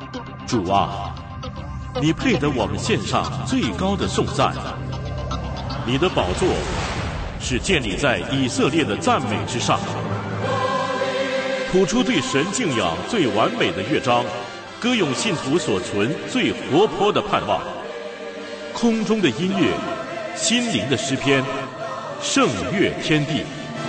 主啊，你配得我们献上最高的颂赞。你的宝座是建立在以色列的赞美之上，谱出对神敬仰最完美的乐章，歌咏信徒所存最活泼的盼望。空中的音乐，心灵的诗篇，圣乐天地。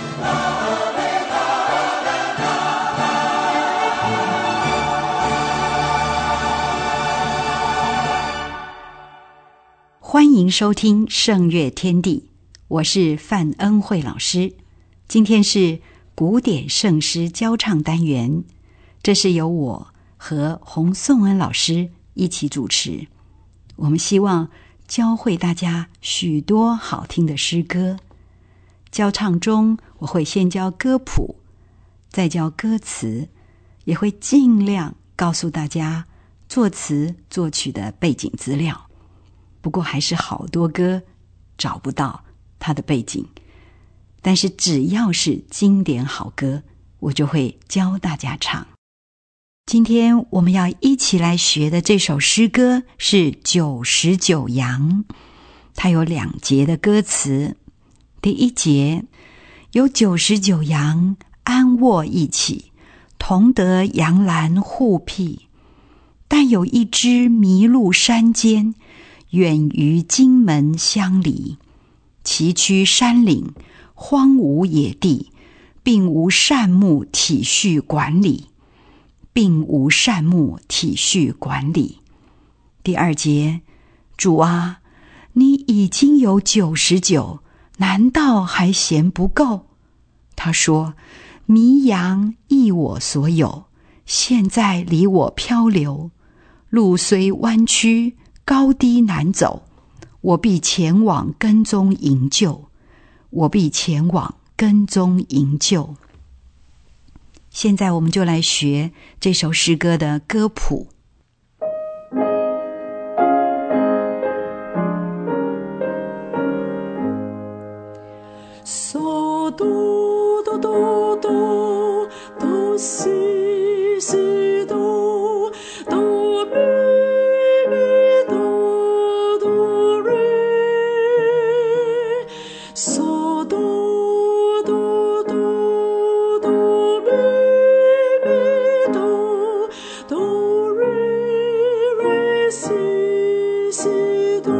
欢迎收听圣乐天地，我是范恩惠老师。今天是古典圣诗教唱单元，这是由我和洪颂恩老师一起主持。我们希望教会大家许多好听的诗歌。教唱中，我会先教歌谱，再教歌词，也会尽量告诉大家作词作曲的背景资料。不过还是好多歌找不到它的背景，但是只要是经典好歌，我就会教大家唱。今天我们要一起来学的这首诗歌是99扬，它有2节的歌词。第1节，有99扬安卧一起，同得羊栏护庇，但有一只迷路山间，远于荆门乡里，崎岖山岭，荒芜野地，并无善牧体恤管理，并无善牧体恤管理。第2节，主啊，你已经有99，难道还嫌不够？他说，迷羊亦我所有，现在离我漂流，路虽弯曲，高低难走，我必前往跟踪营救，我必前往跟踪营救。现在我们就来学这首诗歌的歌谱。 嗦哆哆哆哆哆西西哆哆咪咪哆哆瑞，嗦哆哆哆哆咪咪哆哆瑞瑞西西哆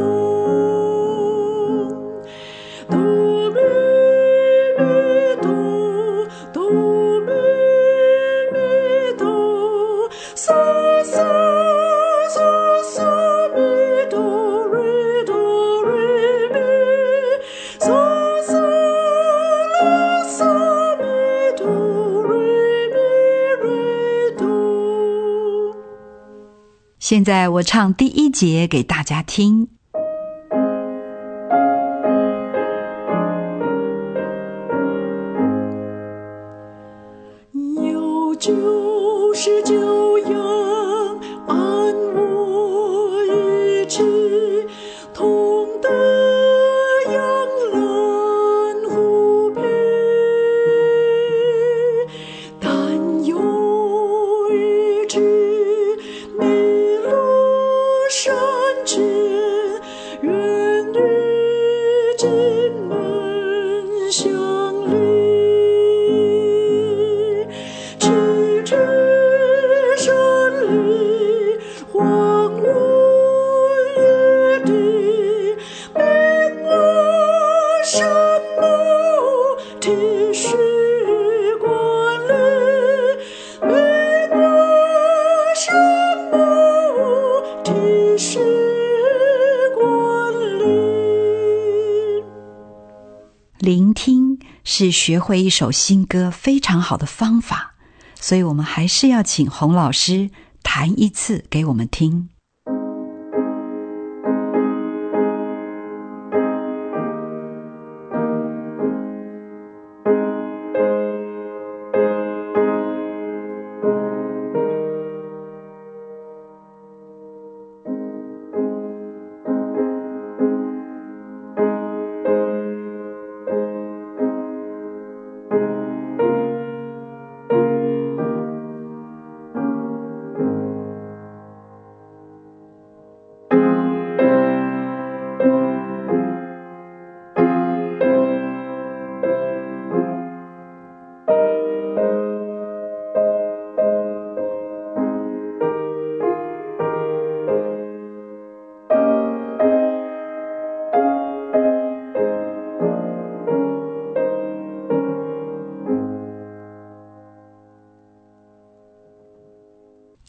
哆咪咪哆哆咪咪哆嗦嗦嗦嗦咪哆瑞哆瑞咪嗦嗦啦嗦咪哆瑞咪瑞哆。 现在我唱第1节给大家听。 有99扬安卧一起，同得羊栏护庇，但有一只迷路山间，远离荆门乡里， 聆听是学会一首新歌非常好的方法，所以我们还是要请洪老师弹一次给我们听。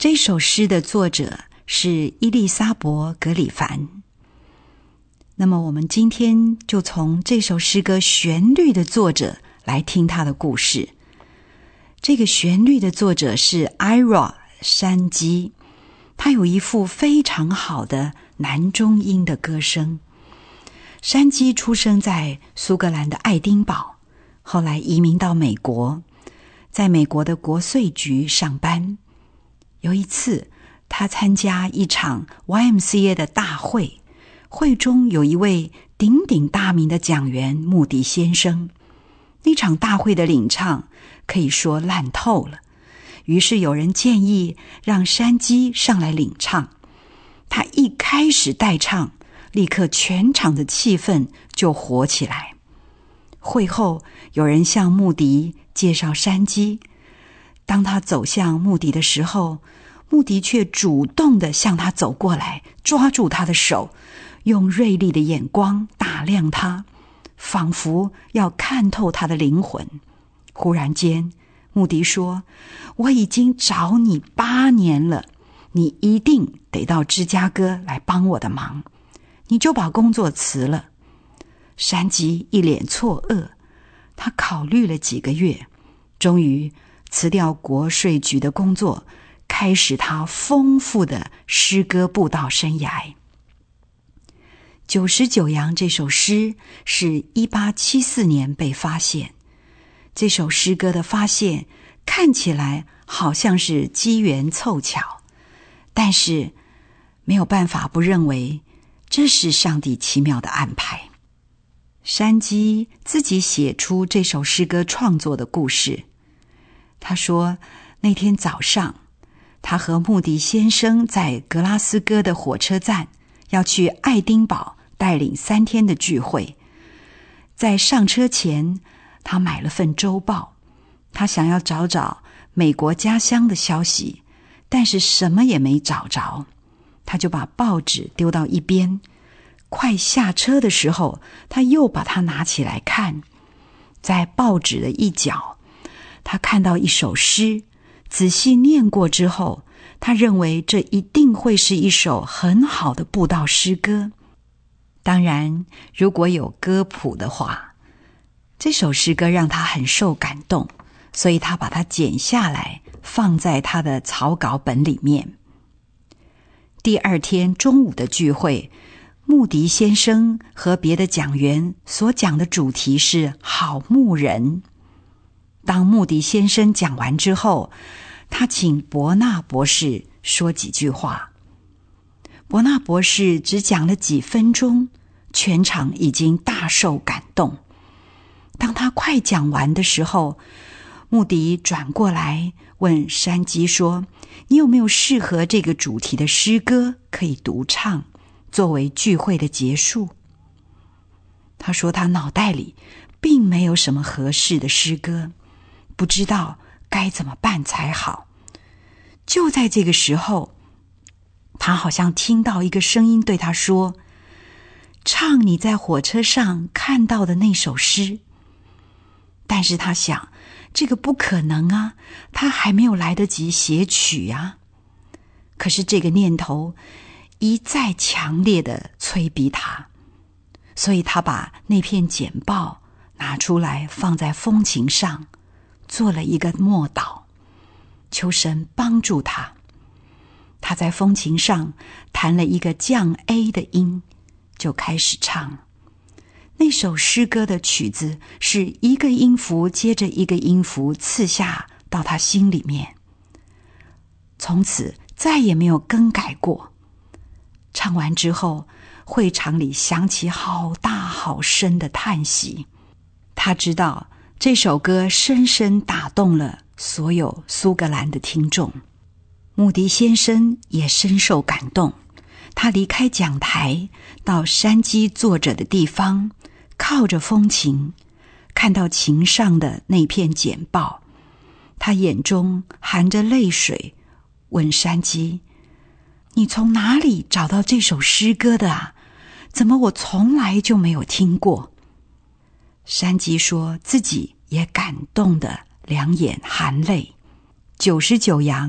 这首诗的作者是伊丽莎伯·格里凡。那么我们今天就从这首诗歌旋律的作者来听他的故事。这个旋律的作者是 Ira 山鸡，他有一副非常好的男中音的歌声。山鸡出生在苏格兰的爱丁堡，后来移民到美国，在美国的国税局上班。有一次他参加一场 YMCA 的大会，会中有一位鼎鼎大名的讲员穆迪先生。那场大会的领唱可以说烂透了，于是有人建议让山鸡上来领唱。他一开始带唱，立刻全场的气氛就活起来。会后有人向穆迪介绍山鸡，当他走向穆迪的时候，穆迪却主动地向他走过来，抓住他的手，用锐利的眼光打量他，仿佛要看透他的灵魂。忽然间，穆迪说：“我已经找你8年了，你一定得到芝加哥来帮我的忙。你就把工作辞了。”山鸡一脸错愕，他考虑了几个月，终于辞掉国税局的工作，开始他丰富的诗歌布道生涯。99阳这首诗是1874年被发现。这首诗歌的发现看起来好像是机缘凑巧，但是没有办法不认为这是上帝奇妙的安排。山鸡自己写出这首诗歌创作的故事。他说，那天早上他和穆迪先生在格拉斯哥的火车站要去爱丁堡带领3天的聚会。在上车前，他买了份周报，他想要找找美国家乡的消息，但是什么也没找着。他就把报纸丢到一边，快下车的时候，他又把它拿起来看。在报纸的一角，他看到一首诗，仔细念过之后，他认为这一定会是一首很好的布道诗歌。当然，如果有歌谱的话，这首诗歌让他很受感动，所以他把它剪下来，放在他的草稿本里面。第2天中午的聚会，穆迪先生和别的讲员所讲的主题是好牧人。当穆迪先生讲完之后，他请伯纳博士说几句话。伯纳博士只讲了几分钟，全场已经大受感动。当他快讲完的时候，穆迪转过来问山鸡说：“你有没有适合这个主题的诗歌可以独唱，作为聚会的结束？”他说他脑袋里并没有什么合适的诗歌，不知道该怎么办才好。就在这个时候，他好像听到一个声音对他说：“唱你在火车上看到的那首诗。”但是他想，这个不可能啊，他还没有来得及写曲啊。可是这个念头一再强烈地催逼他，所以他把那片简报拿出来放在风琴上，做了一个默祷，求神帮助他。他在风琴上弹了一个降 A 的音，就开始唱。那首诗歌的曲子是一个音符接着一个音符刺下到他心里面，从此再也没有更改过。唱完之后，会场里响起好大好深的叹息。他知道这首歌深深打动了所有苏格兰的听众。穆迪先生也深受感动，他离开讲台，到山鸡坐着的地方，靠着风琴，看到琴上的那片简报，他眼中含着泪水，问山鸡：“你从哪里找到这首诗歌的啊？怎么我从来就没有听过？”山鸡说自己也感动得两眼含泪。99阳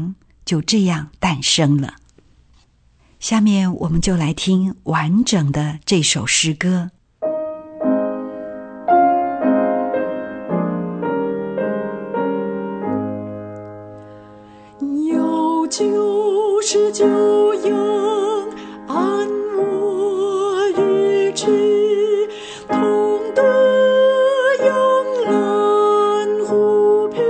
就这样诞生了。下面我们就来听完整的这首诗歌。 有99样安我于之，同得养蓝虎皮，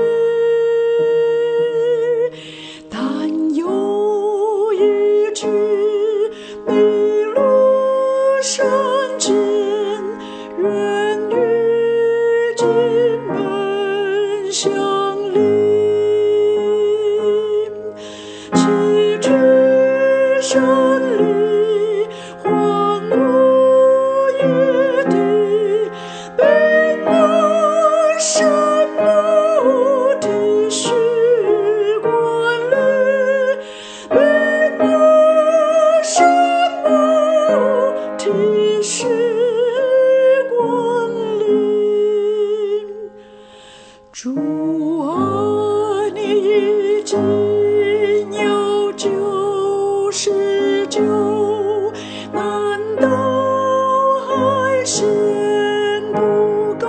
但有一只美罗山间，远与之门相邻。山里荒芜野地，被那山路的许管理，被那山路的许管理。主啊，你已经有99，难道还嫌不够？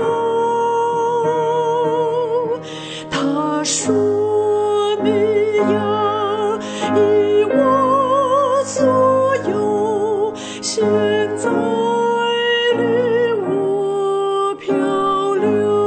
他说你要一无所有，现在离我漂流，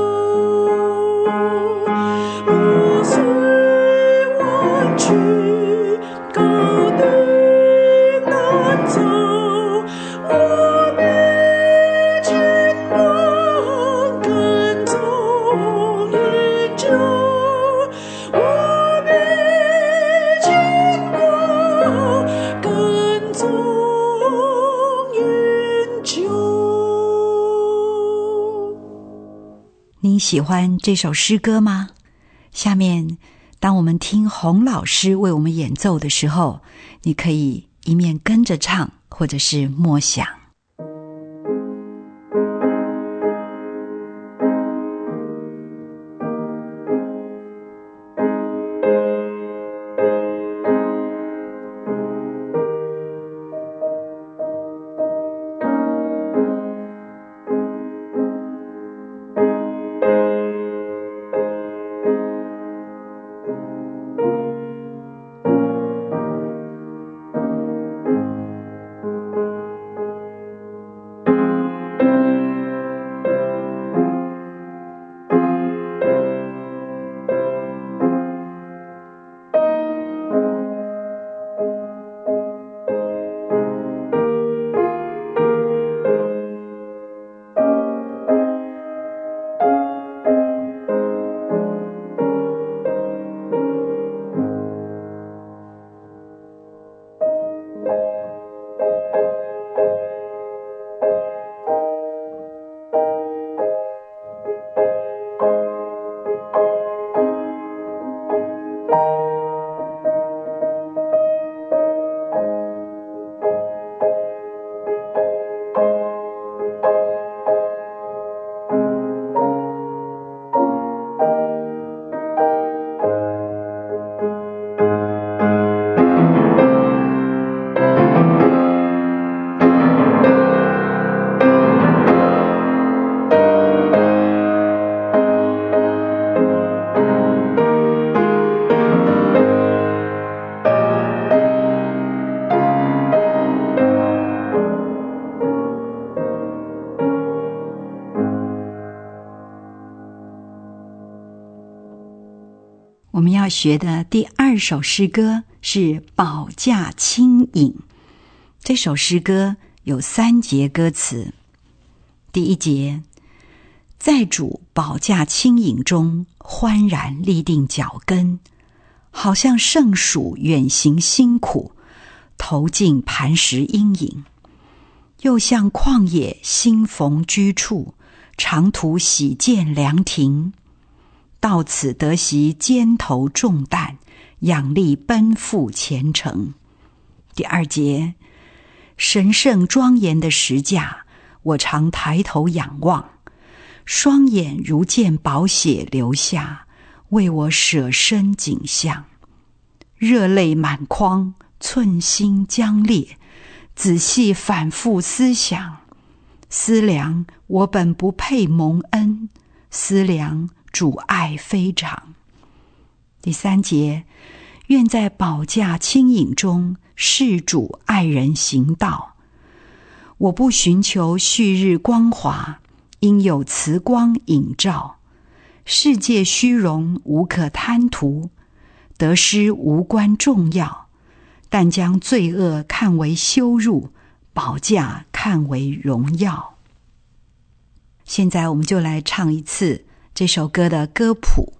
不随我去高地难走，我必前往跟踪研究，我必前往跟踪研究。 你喜欢这首诗歌吗？下面当我们听洪老师为我们演奏的时候，你可以一面跟着唱，或者是默想。我们要学的第2首诗歌是《保驾轻引》。这首诗歌有3节歌词。第1节，在主保驾轻引中欢然立定脚跟，好像圣属远行辛苦，投进磐石阴影，又像旷野新逢居处，长途喜见凉亭，到此得习肩头重担，仰力奔赴前程。第2节，神圣庄严的石架，我常抬头仰望，双眼如见宝血流下，为我舍身景象。 热泪满眶，寸心将裂，仔细反复思想，思量我本不配蒙恩，思量主爱非常。第3节，愿在宝驾轻引中视主爱人行道。我不寻求旭日光华，应有慈光引照。世界虚荣无可贪图，得失无关重要，但将罪恶看为羞辱，宝驾看为荣耀。现在我们就来唱一次这首歌的歌谱。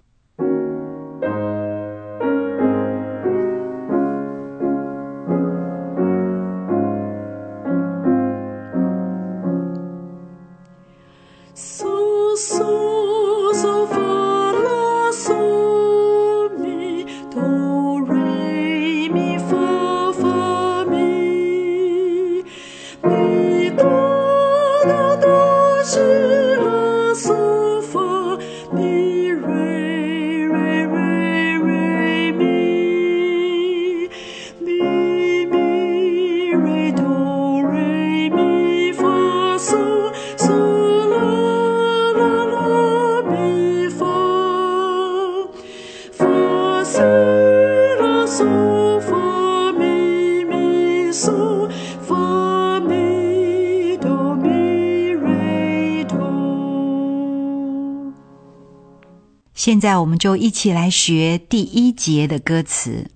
现在我们就一起来学第1节的歌词。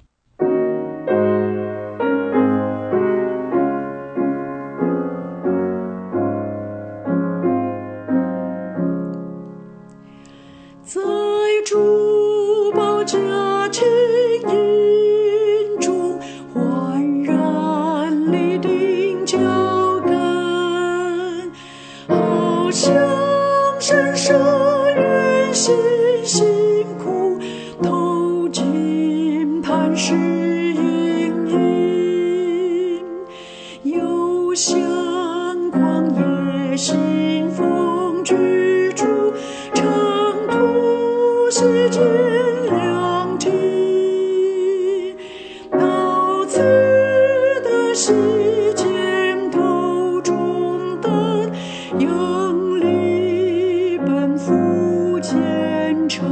在主宝驾轻引中，焕然立定脚跟，好像神圣远行辛苦投进磐石阴影，又像旷野信奉居住，长途洗净两体，到此的溪间头中灯，迎力奔赴前程。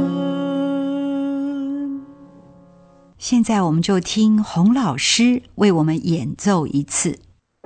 现在我们就听洪老师为我们演奏一次。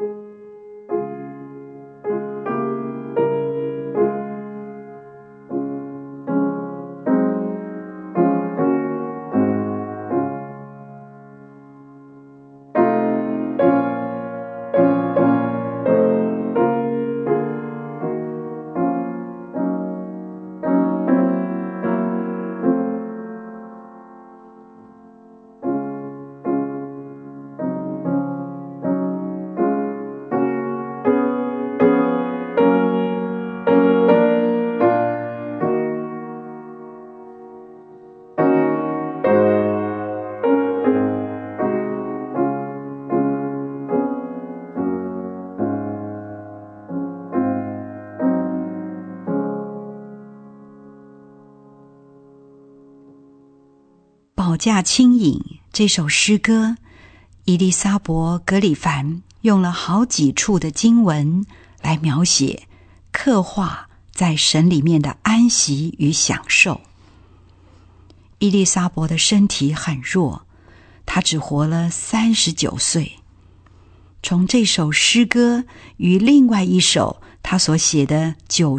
宝驾轻引这首诗歌，伊丽莎伯·格里凡用了好几处的经文来描写、刻画在神里面的安息与享受。伊丽莎伯的身体很弱，她只活了39岁。从这首诗歌与另外一首她所写的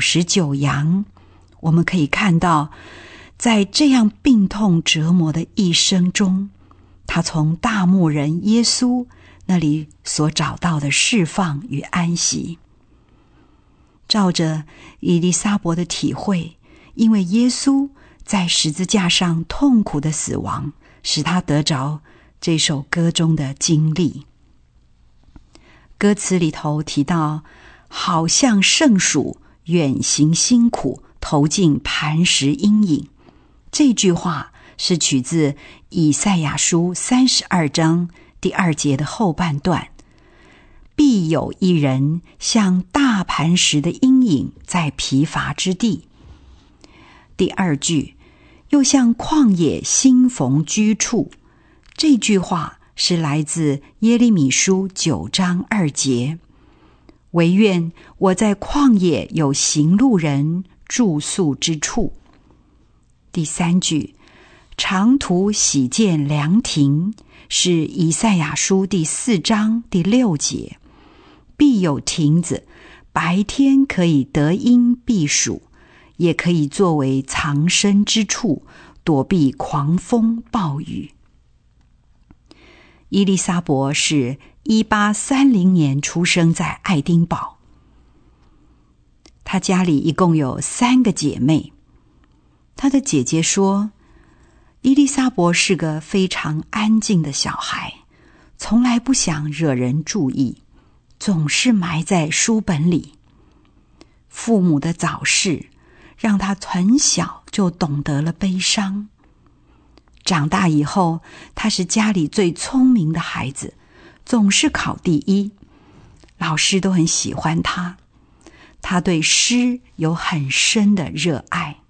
99羊，我们可以看到，在这样病痛折磨的一生中，他从大牧人耶稣那里所找到的释放与安息。照着伊丽莎伯的体会，因为耶稣在十字架上痛苦的死亡，使他得着这首歌中的经历。歌词里头提到，好像圣鼠远行辛苦，投进磐石阴影。这句话是取自以赛亚书32章第2节的后半段，必有一人像大磐石的阴影在疲乏之地。第2句，又像旷野新逢居处， 这句话是来自耶利米书9章2节，惟愿我在旷野有行路人住宿之处。第3句，长途喜见凉亭，是以赛亚书第4章第6节，必有亭子，白天可以得阴避暑，也可以作为藏身之处，躲避狂风暴雨。伊丽莎伯是1830年出生在爱丁堡，她家里一共有3个姐妹。她的姐姐说，伊丽莎伯是个非常安静的小孩，从来不想惹人注意，总是埋在书本里。父母的早逝让她很小就懂得了悲伤。长大以后，她是家里最聪明的孩子，总是考第1，老师都很喜欢她。她对诗有很深的热爱。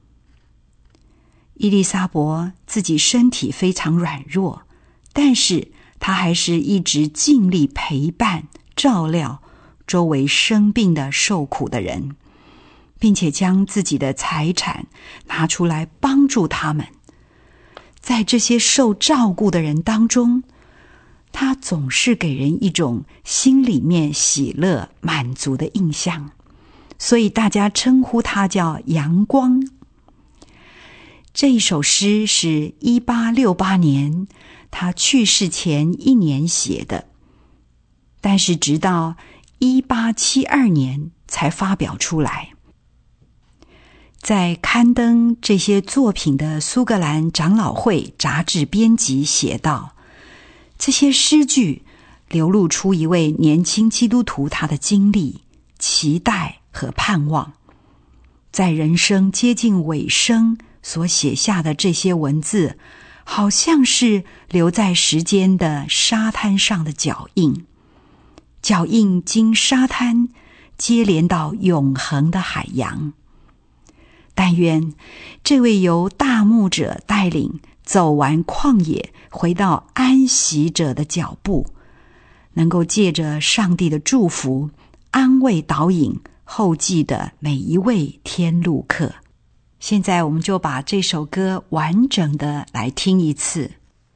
伊丽莎伯自己身体非常软弱，但是她还是一直尽力陪伴、照料周围生病的受苦的人，并且将自己的财产拿出来帮助他们。在这些受照顾的人当中，她总是给人一种心里面喜乐、满足的印象，所以大家称呼她叫阳光。这一首诗是1868年他去世前1年写的，但是直到1872年才发表出来。在刊登这些作品的苏格兰长老会杂志编辑写道，这些诗句流露出一位年轻基督徒他的经历、期待和盼望。在人生接近尾声所写下的这些文字，好像是留在时间的沙滩上的脚印，脚印经沙滩接连到永恒的海洋。但愿这位由大牧者带领走完旷野回到安息者的脚步，能够借着上帝的祝福安慰导引后继的每一位天路客。现在我们就把这首歌完整的来听一次。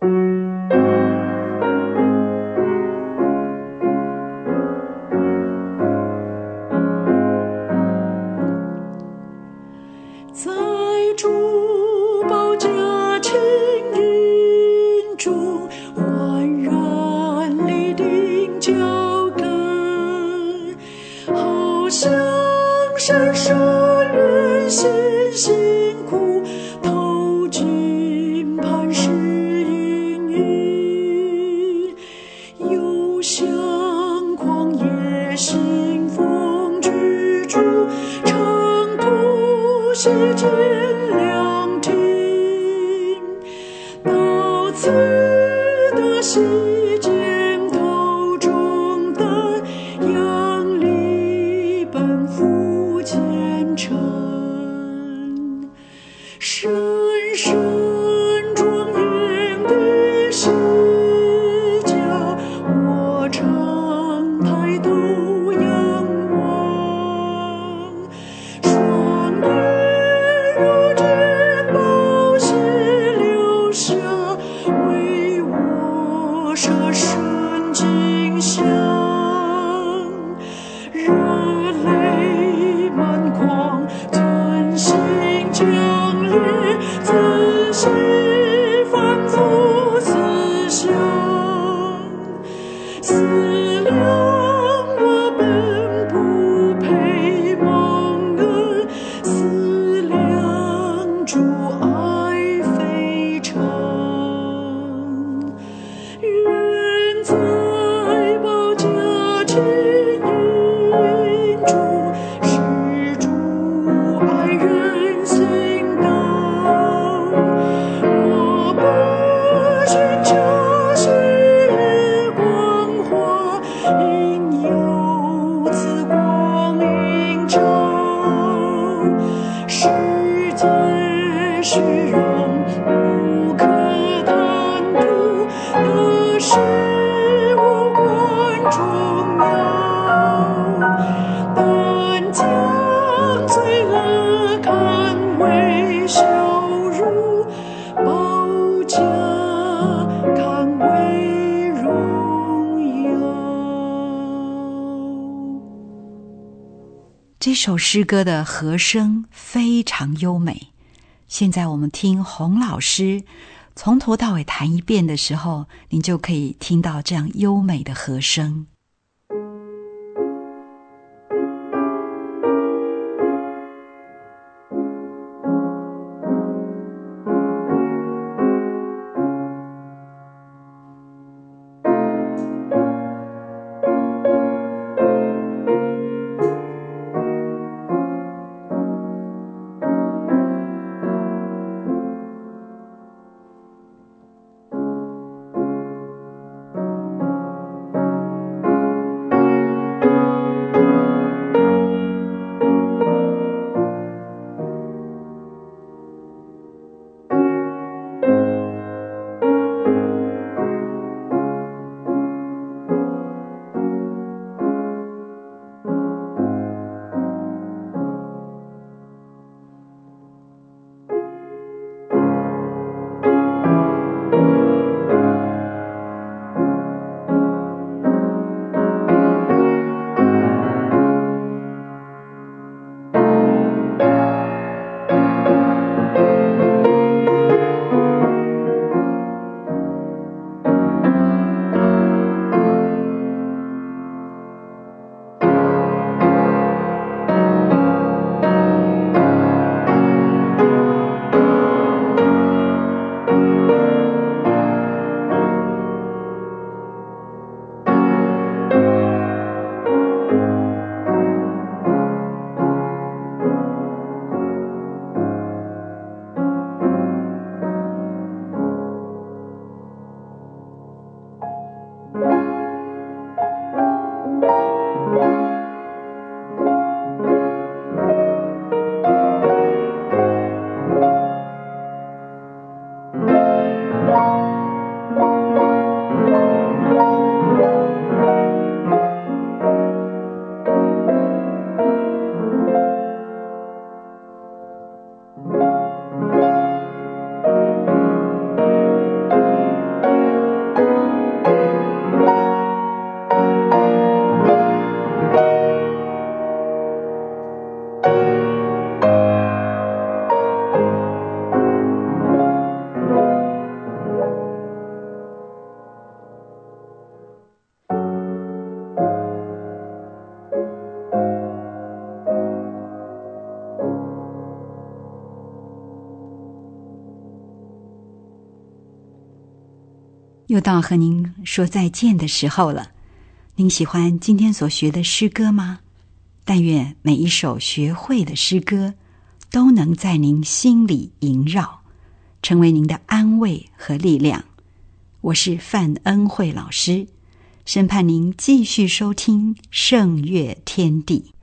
在珠宝家青云中，焕然立定脚跟，好像闪烁人心辛苦，透进磐石阴云，又像旷野腥风居住，长途西见凉亭，到此的西见头中的阳历奔赴前程，深深庄严的视角，我常抬头仰望，双眼如见宝血流下，为我洒这首诗歌的和声非常优美。现在我们听洪老师从头到尾弹一遍的时候，您就可以听到这样优美的和声。又到和您说再见的时候了。您喜欢今天所学的诗歌吗？但愿每一首学会的诗歌都能在您心里萦绕，成为您的安慰和力量。我是范恩惠老师，深盼您继续收听圣乐天地。